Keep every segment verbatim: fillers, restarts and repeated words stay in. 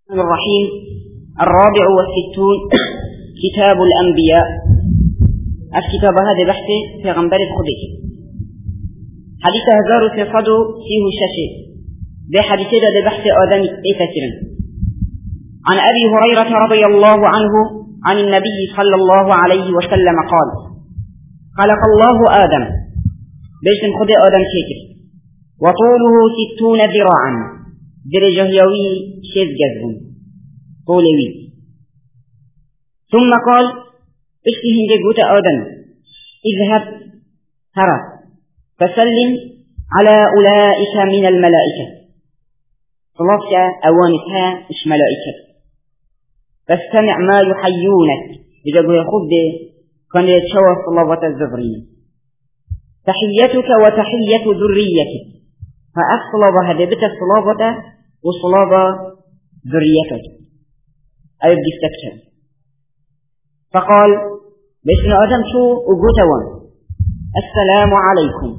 الرحيم. الرابع والستون كتاب الأنبياء. الكتاب هذا بحث في غنبر الخديج حديث هزار في صدو فيه شاشي بحديث هذا بحث آدم إتسرا عن أبي هريرة رضي الله عنه عن النبي صلى الله عليه وسلم قال: خلق الله آدم بيش خد آدم شكر وطوله ستون ذراعا درجة يوي شيز جزم طولوي. ثم قال: اشتهن جبوت آدم اذهب ترى فسلم على أولئك من الملائكة صلاة أوانتها إش ملائكة فاستمع ما يحيونك بجابوا يخب كان يتشوى صلاة الزبرين تحيتك وتحية ذريتك فأصلب هدبت الصلابة وصلابة ذريتك أي بجفتك. فقال: باسم آدم شو أقوتوان السلام عليكم.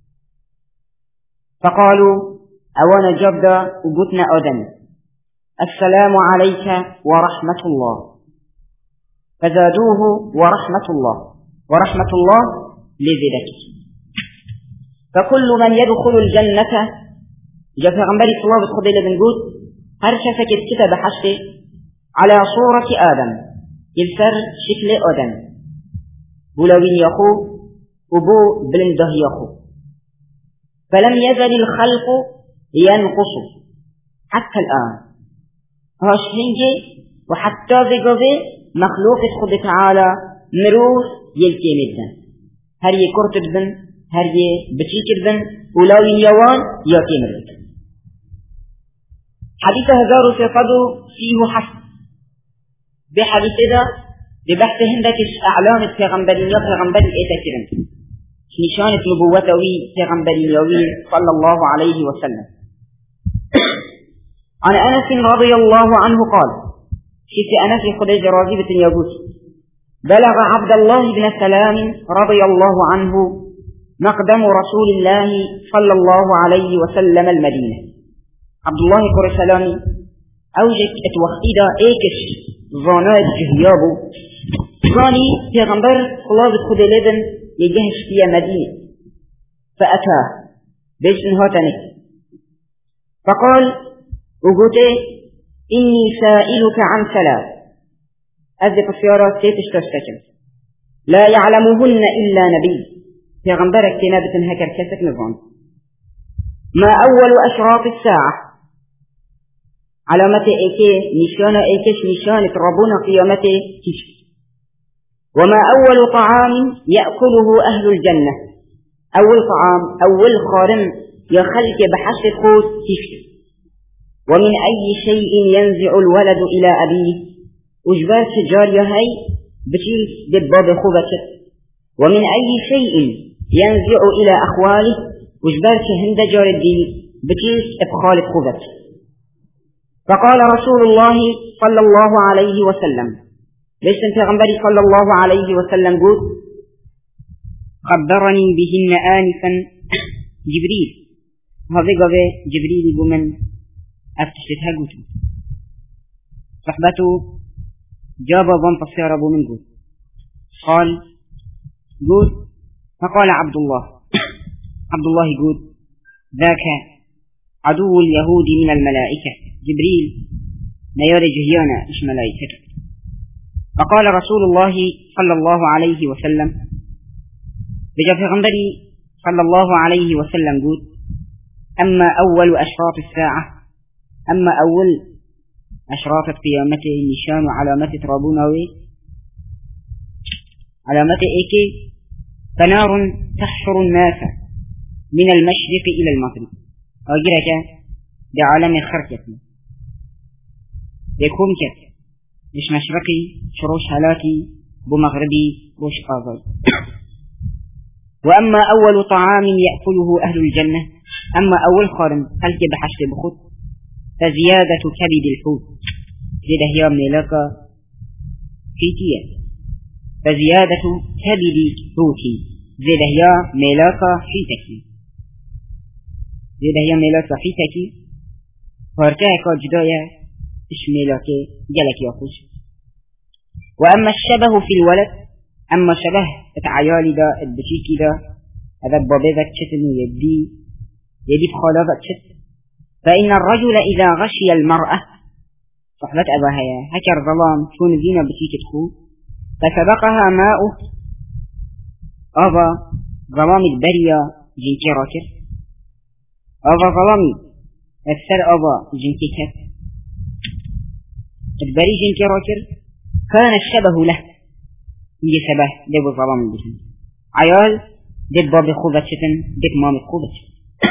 فقالوا: أوانا جبدا أقوتنا آدم السلام عليك ورحمة الله. فزادوه ورحمة الله ورحمة الله لذلك. فكل من يدخل الجنة جاء في غنبري صلى الله عليه وسلم بنقول هرشفك الكتاب حشته على صورة آدم يلسر شكل آدم بولوين يخو وبو بلنده يخو فلم يزل الخلق ينقص حتى الآن هاش هنجي وحتى بقضي مخلوق خد تعالى مروس يلتي مدن هر يكرت بن هر يبتيك بن ولوين يوان يأتي مدن. حديث هزار في قدو فيه حسن بحديث ده لبحث هندك أعلام التغنبرية تغنبري إيتكرم نشانة نبوته تغنبرية صلى الله عليه وسلم. عن أنس رضي الله عنه قال: شيء أنس خديج راغبة يقول: بلغ عبد الله بن سلام رضي الله عنه مقدم رسول الله صلى الله عليه وسلم المدينة. عبد الله قرى سلامي أوجك اتوخيدا ايكش ظانات جهيابو ظاني پیغمبر خلاص خود لبن يجهش في مدينة فأتاه باسم هاتنه فقال: وقوته إني سائلك عن ثلاث أذب السيارة سيتش تستكم لا يعلمهن إلا نبي پیغمبرك تنابة هكر كسك نظام. ما أول أشراط الساعة علامة إيكي نشانة إيكش نشانة ربنا قيامته كش. وما أول طعام يأكله أهل الجنة أول طعام أول خارم يخلق بحش الخوت كش. ومن أي شيء ينزع الولد إلى أبيه وجبات جارية هاي بتيس دباب خوبتك. ومن أي شيء ينزع إلى أخواله وجبات هند جار الدين بتيس إبخال خوبتك. فقال رسول الله صلى الله عليه وسلم ليس پیغمبري صلى الله عليه وسلم قول: خبرني بهن آنفا جبريل. هذا قوي جبريل بمن أفتشتها قلت صحبته جاب بان تصير أبو من قول قال قول فقال عبد الله عبد الله قول: ذاك عدو اليهود من الملائكة جبريل نيار جهيانا إش ملائكة. فقال رسول الله صلى الله عليه وسلم بجا في غنبري صلى الله عليه وسلم قول: أما أول أشراط الساعة أما أول أشراط قيامته نشان علامة ترابونوي علامة إيكي فنار تحشر الناس من المشرق إلى المغرب أجرك بعالم الخركة يكون كت مش مشرقي شروش هلاكي بمغربي روش قاضي. وأما أول طعام يأكله أهل الجنة أما أول خارم هلك بحشت بخط فزيادة كبد الحوت زيده هي ملاكا فيتية فزيادة كبد حوتي زيده هي ملاكا فيتكي زيده هي ملاكا فيتكي فارتاكا جدايا اشميلك جلك يا خوش. وأما الشبه في الولد، أما شبه اتعيالي دا البشيكي دا هذا بابيذك شتن يدي يدي بخالفك شت. فإن الرجل إذا غشي المرأة صحبت أباها هكر ظلام تكون زينة بشيكي تخون فسبقها ماء أبا ظلام البرية جنكي راكر أبا ظلام أكثر أبا جنكي كر البري جنكي راكر كان الشبه له يجي شبه دب ظلام البشن عيال دب باب خوبة شتن دب مام خوبة شتن.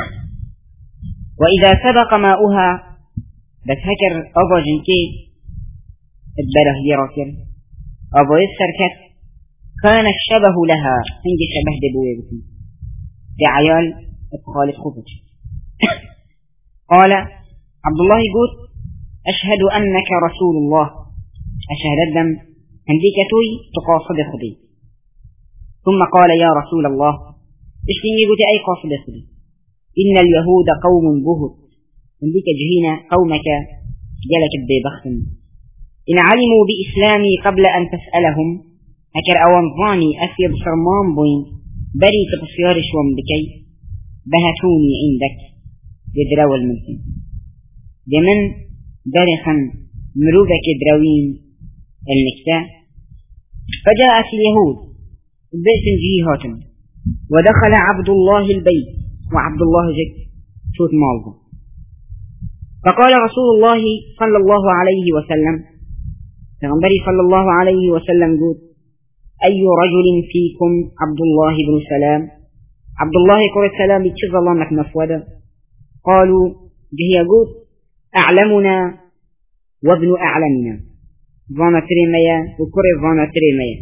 وإذا سبق ماؤها بس هكر أبا جنكي البره يراكر أبا يسر كر كان الشبه لها هنجي شبه دبوه بكم دي عيال اتخالف خوبة قال عبد الله يقول أشهد أنك رسول الله أشهد الدم هنديك توي تقاصد خدي. ثم قال يا رسول الله اشتني قلت أي قاصد خدي إن اليهود قوم بهت هنديك جهينا قومك جلك ببخت إن علموا بإسلامي قبل أن تسألهم هكر أوان ظاني أسيب صرمان بوين بري تبصيار شوام بكي بهتوني عندك يدروا الملكين دمن برخا مروبك دروين النكتة. فجاءت اليهود بئس جيهاتهم ودخل عبد الله البيت وعبد الله جك شوت مالضا. فقال رسول الله صلى الله عليه وسلم فغنبري صلى الله عليه وسلم قول أي رجل فيكم عبد الله بن سلام عبد الله قول السلام يتشظ الله مك مفودا. قالوا جهي قول أعلمنا وابن أعلمنا ظانا تريميا وكري ظانا تريميا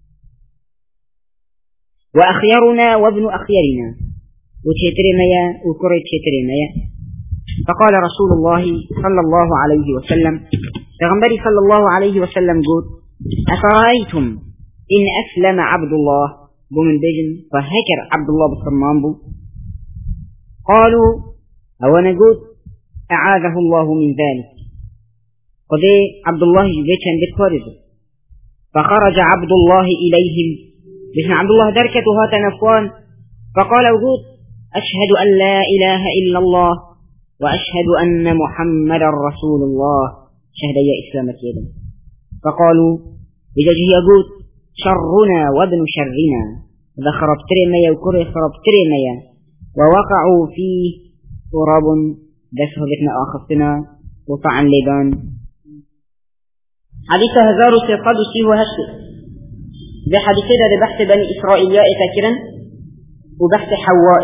وأخيرنا وابن أخيرنا وتشتريميا وكري تشتريميا. فقال رسول الله صلى الله عليه وسلم فغنبري صلى الله عليه وسلم قول أفرأيتم إن أسلم عبد الله بمن بجن فهكر عبد الله بالصمان بو. قالوا أو نقول أعاذه الله من ذلك قضي عبد الله جيتشن بالكوريزو. فخرج عبد الله إليهم بسم عبد الله دركة هاتا نفوان فقال وجود أشهد أن لا إله إلا الله وأشهد أن محمد رسول الله شهد يا إسلام كيدا. فقالوا بجاجه يقول شرنا وابن شرنا ذا خرب ترميا وكري خرب ترميا ووقعوا فيه تراب دسه بتنا آخفتنا وطعن لبان. حديث هزار سيقاد سيه هشت بحديث ده بحث بني إسرائيل تاكرا وبحث حواء.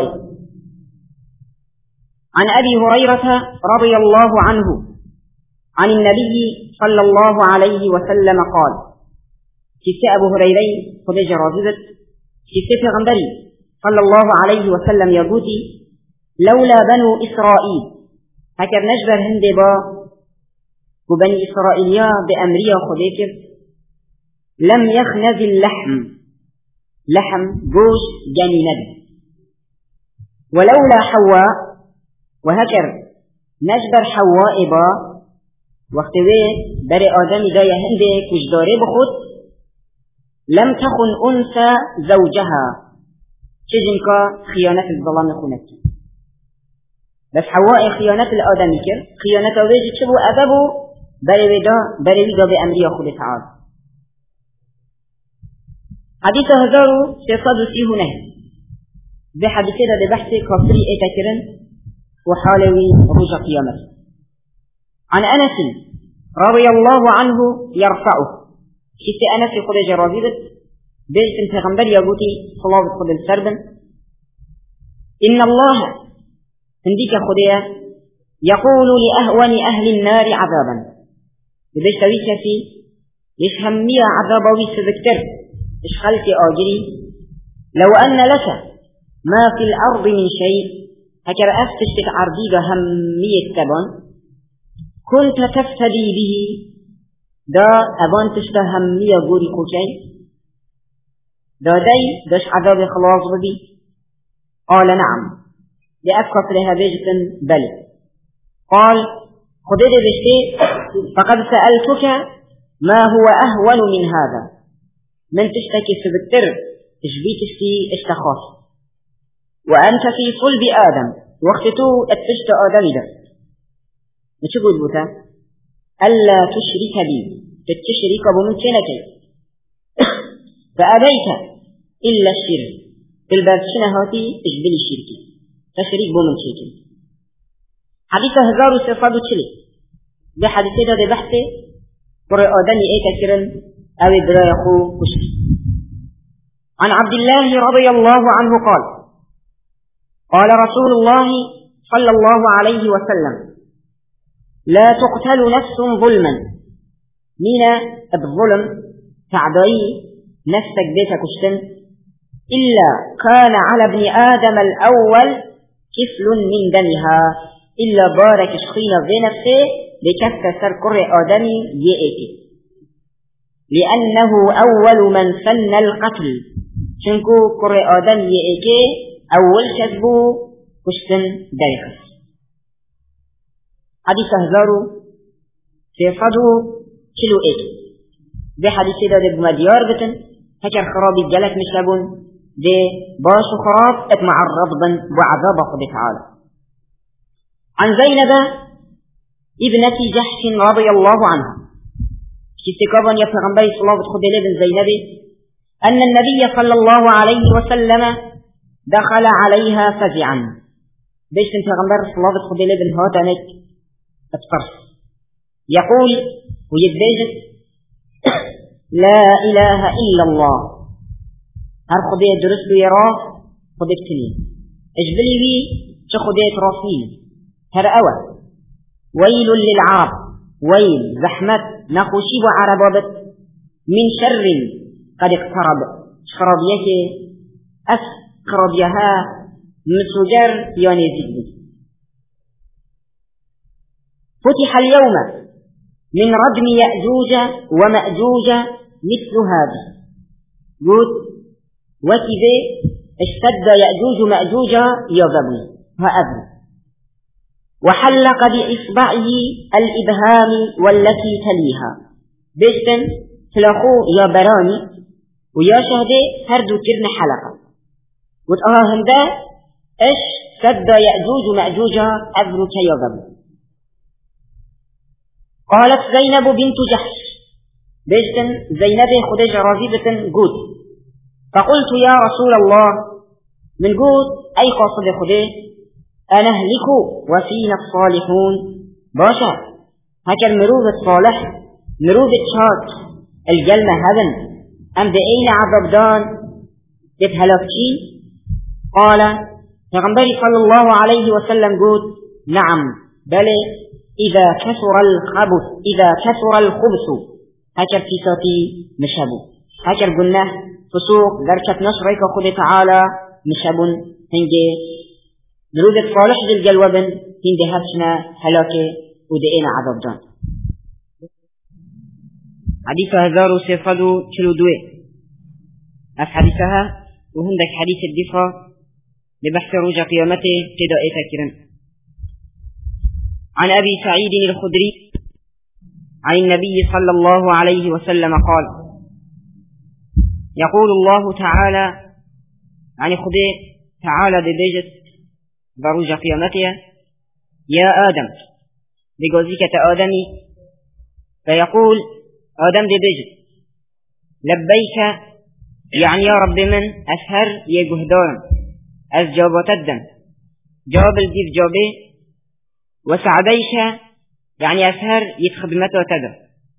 عن أبي هريرة رضي الله عنه عن النبي صلى الله عليه وسلم قال كيف أبو هريرة خدج رازبت كيف غنبري صلى الله عليه وسلم يقولي لولا بنو إسرائيل هكذا نجبر هندي با وبني إسرائيل بأمرية خديكر لم يخنز اللحم لحم جوش جاني نبي ولولا حواء وهكر نجبر حواء با وقتوه بري آدم دا يهندي كجداري بخود لم تخن أنثى زوجها شجنك خيانة الظلام خونك بس حواء خيانة الآدم كر خيانة ويجي تشبه أبابه بري ودا بري ودا بأمرية خود تعالى. حديث هزارو سيصاد فيه نهي بحديث ده بحث كفري اتكرن وحالوي رجع قيامته. عن أنس رضي الله عنه يرفعه كيف أنس يقول جرابيبت بيت الفغنبر يقولي صلاة خد السربن إن الله عندك خديا يقول لأهون أهل النار عذابا بيش تويك في يشهمي عذابا ويسذكتر إش خلت آجري لو أن لك ما في الأرض من شيء هكذا أفتشت عرضيك همية تبان كنت تفتدي به دا أبان تشتهمية قولي كوشي دا دي داش عذاب خلاص ببي. قال نعم لأفكت لها بيجة بل. قال خده دشته فقد سألتك ما هو أهون من هذا من تشتكي سبتر تشبيت استي اشتخاص وأنت في صلب آدم وقتتو اتشت آدم ده نشبه بوتا ألا تشرك بي تتشرك بمكنتي فأبيت إلا الشرك في الباب شنهاتي تشبه الشرك تشريك بمكنتي حديث هزار وصفات وشلي بحديث ده ده بحث قرأ آدمي ايه كثيرا أو إدراء أخو كشتي عن عبد الله رضي الله عنه قال قال رسول الله صلى الله عليه وسلم لا تقتل نفس ظلما من الظلم تعدي نفسك بيتك كشتن إلا كان على ابن آدم الأول كفل من دمها إلا بارك شخينا بنفسه لكفة سر قرء آدمي يئتي لأنه أول من فن القتل شنكو قرء آدم يئتي أول كذبو كشتن دايخس حديث هزارو سيصدو كيلو إيتي دي حديث ده دي بمديار بتن هكر خراب الجلك مشابون دي باشو خراب اتمع الرضبا وعذاب قد تعالى عن زينب ابنة جحش رضي الله عنها استكابا يفغنبي صلى الله عليه وسلم زينب أن النبي صلى الله عليه وسلم دخل عليها فزعا بيش انتغنبر صلى الله عليه وسلم هاتنك اتفرس يقول ويدبيجت لا إله إلا الله هر خدية درس يراه خدية تنين اجبلي بي شو خدية راسين هر أول ويل للعرب ويل زحمة نخوشي وعربابت من شر قد اقترب شرابيته أس قرابيها مسجر يعني زيد فتح اليوم من ردم يأجوج ومأجوج مثل هذا قلت وكذا اشتد يأجوج ومأجوج يغبي هأذن وحلق بإصبعه الإبهام والتي تليها بيشتن تلاخو يا براني ويا شهدي هردو كرن حلقة قلت اه هندا اش سد يأجوج ومأجوج أذنك يغبي قالت زينب بنت جحش بيشتن زينب خديجة راغبة قلت فقلت يا رسول الله من قلت أي قصد خديج أنهلك وفينا الصالحون باشا هكا المروض الصالح مروض الشاك الجلمة هذا أم بأين عبدان تتهلكي قال فغنبري صلى الله عليه وسلم قلت نعم بل إذا كثر الخبث إذا كثر الخبث هكا ارتساتي مشابو هكا الجنة فسوق دركة نشرك خد تعالى مشابون هنجي نرود الصالح ذي الجلوبن هنجي هفشنا هلاكي ودئينا عذاب جان حديث هزارو سيفادو تلو دوي أف حديثها وهندك حديث الدفاع لبحث رجع قيامته تدائي فاكرا عن أبي سعيد الخدري عن النبي صلى الله عليه وسلم قال يقول الله تعالى عن خدي تعالى ببيجت برجع قيامته يا آدم بجوزيكة آدمي فيقول آدم ببيجت لبيك يعني يا رب من أسهر يجهدان أسجابت الدم جواب الجيف جابي وسعديك يعني أسهر يتخدمته وتدر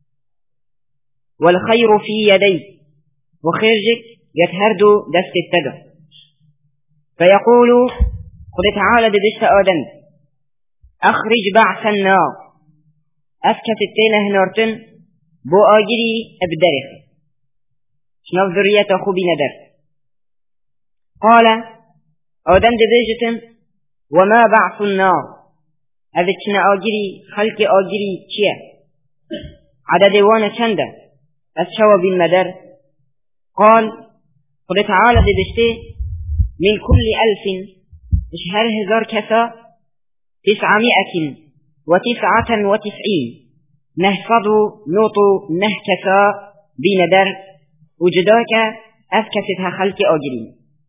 والخير في يديك وخيرجك يتهردو دست التدر فيقول قل تعالى بدشت آدم أخرج بعث النار أسكت التينه نارتن بو آجري ابدرخ شنو ذرية أخو بندر قال آدم دبيجتم وما بعث النار هذا كنا آجري خلق آجري كيه عدد وانا چنده أسشوا بالمدر قال قل تعالى دبشته من كل ألف اشهر هزار كسا تسعمائة وتسعة وتسعين نهفض نوطو نهكسا بندر وجداك أفكستها خلق أجرين.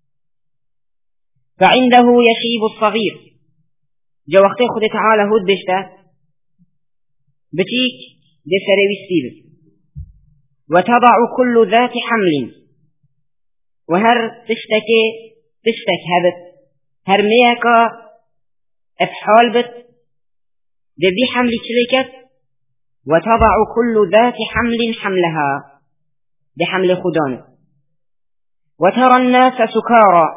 فعنده يشيب الصغير جو وقت خد تعالى هود بشتا بتيك دي سروي السيب وتضع كل ذات حمل وهر تشتكي تشتك هبت هر ميكا افحال بت دي بي حمل شركت وتضع كل ذات حمل حملها بحمل خدان. وترى الناس سكارى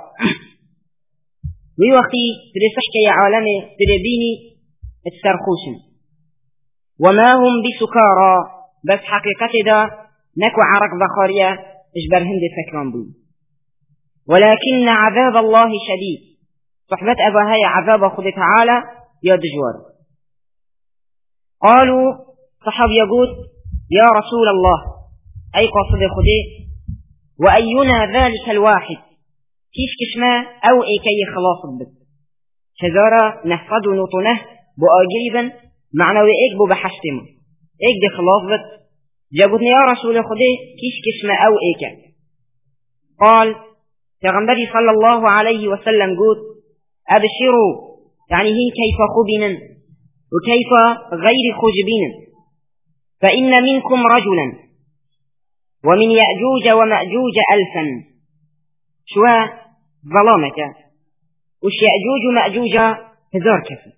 وي وقتي تدي تحكي يا عالمي تدي بيني السرخوشن وما هم بسكارى بس حقيقة دا نكو عرق بخارية اجبر هند فكران بي ولكن عذاب الله شديد صحبت أبا هاي عذاب خد تعالى يا دجوار. قالوا صحاب يقول يا رسول الله أي قصد خدي وأينا ذلك الواحد كيف كشما أو أي كي خلاص بك شزارة نحفظ نطنه بأجيبا معنوي إيك بو بحشتم إيك دي خلاص بك جابتني يا رسول خدي كيف كشما أو أيك. قال تغنبري صلى الله عليه وسلم قول أبشروا يعني هين كيف خبنا وكيف غير خجبنا فإن منكم رجلا ومن يأجوج ومأجوج ألفا شوى ظلامك وش يأجوج ومأجوج هزار كفي.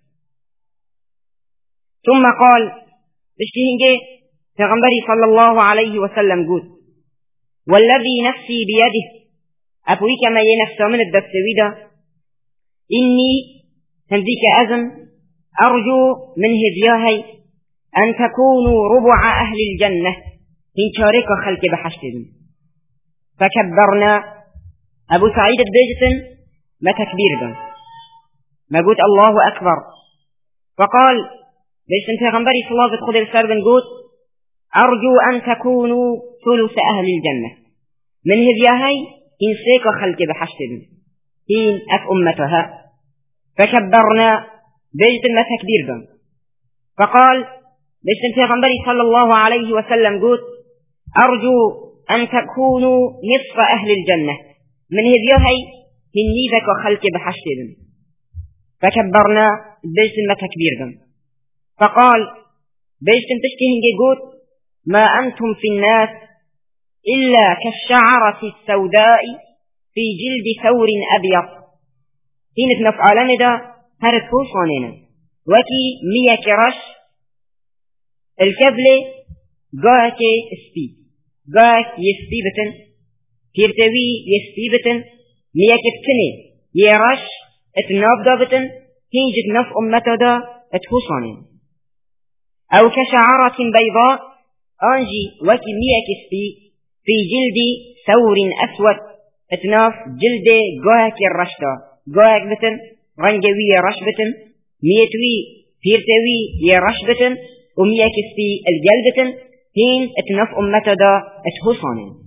ثم قال بشتهن جي تغنبري صلى الله عليه وسلم قول والذي نفسي بيده أبويك ما ينفس من الدكتويدة إني هنديك أزم أرجو من هذياهي أن تكونوا ربع أهل الجنة من شارك خلق بحشتهم. فكبرنا أبو سعيد الدجسن ما تكبير دون ما قلت الله أكبر. فقال ليش انت غنبري صلاة خذ السرب قلت أرجو أن تكونوا ثلث أهل الجنة من هذياهي إن سيك خلق بحشتهم إن أف أمتها. فكبرنا بيت ما تكبير دون. فقال ليش انت غنبري صلى الله عليه وسلم قلت أرجو أن تكونوا نصف أهل الجنة من هذياهي إن نيذك خلق بحشتهم. فكبرنا بيت ما تكبير دون. فقال بيش تنتشكهن قلت ما أنتم في الناس إلا كالشعرة السوداء في جلد ثور أبيض. هنا نفعلان دا هرد فوصانينا وكي مية كرش الكبلة قاك اسبي قاك يسبي بتن كيرتوي يسبي بتن مية كتني يرش اتناف دا بتن هنجد نف أمتا دا اتفوصانين. أو كشعرة بيضاء أنجي وكي مية كسبي في جلد ثور أسود اتناف جلد قاك الرشدا قاك بتن رنجوي رش بتن ميتوي بيرتوي يرش بتن ومية كسبي الجلد بتن هين اتناف أمتا دا اتفوصانين.